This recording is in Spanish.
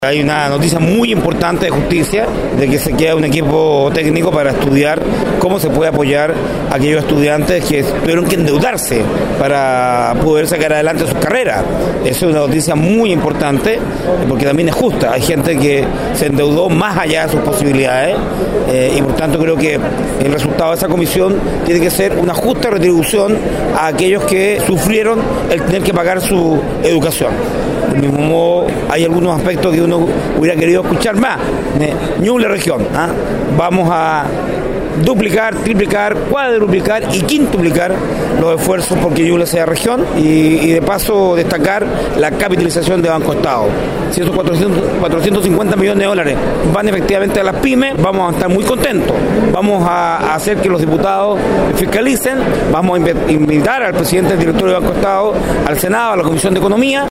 Hay una noticia muy importante de justicia de que se queda un equipo técnico para estudiar cómo se puede apoyar a aquellos estudiantes que tuvieron que endeudarse para poder sacar adelante sus carreras. Eso es una noticia muy importante porque también es justa. Hay gente que se endeudó más allá de sus posibilidades y por tanto creo que el resultado de esa comisión tiene que ser una justa retribución a aquellos que sufrieron el tener que pagar su educación. Del mismo modo, hay algunos aspectos que uno hubiera querido escuchar más. Ñuble región, vamos a duplicar, triplicar, cuadruplicar y quintuplicar los esfuerzos porque Ñuble sea región y de paso destacar la capitalización de Banco Estado. Si esos 450 millones de dólares van efectivamente a las pymes, vamos a estar muy contentos. Vamos a hacer que los diputados fiscalicen, vamos a invitar al presidente del directorio de Banco Estado, al Senado, a la Comisión de Economía.